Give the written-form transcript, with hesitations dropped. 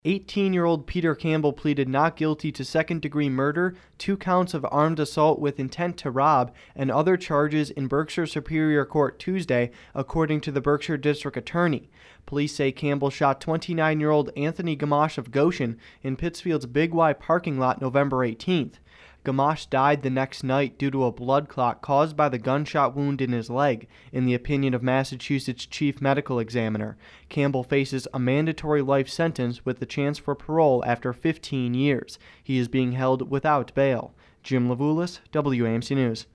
18-year-old Peter Campbell pleaded not guilty to second-degree murder, 2 counts of armed assault with intent to rob, and other charges in Berkshire Superior Court Tuesday, according to the Berkshire District Attorney. Police say Campbell shot 29-year-old Anthony Gamache of Goshen in Pittsfield's Big Y parking lot November 18th. Gamache died the next night due to a blood clot caused by the gunshot wound in his leg, in the opinion of Massachusetts Chief Medical Examiner. Campbell faces a mandatory life sentence with the chance for parole after 15 years. He is being held without bail. Jim Levulis, WAMC News.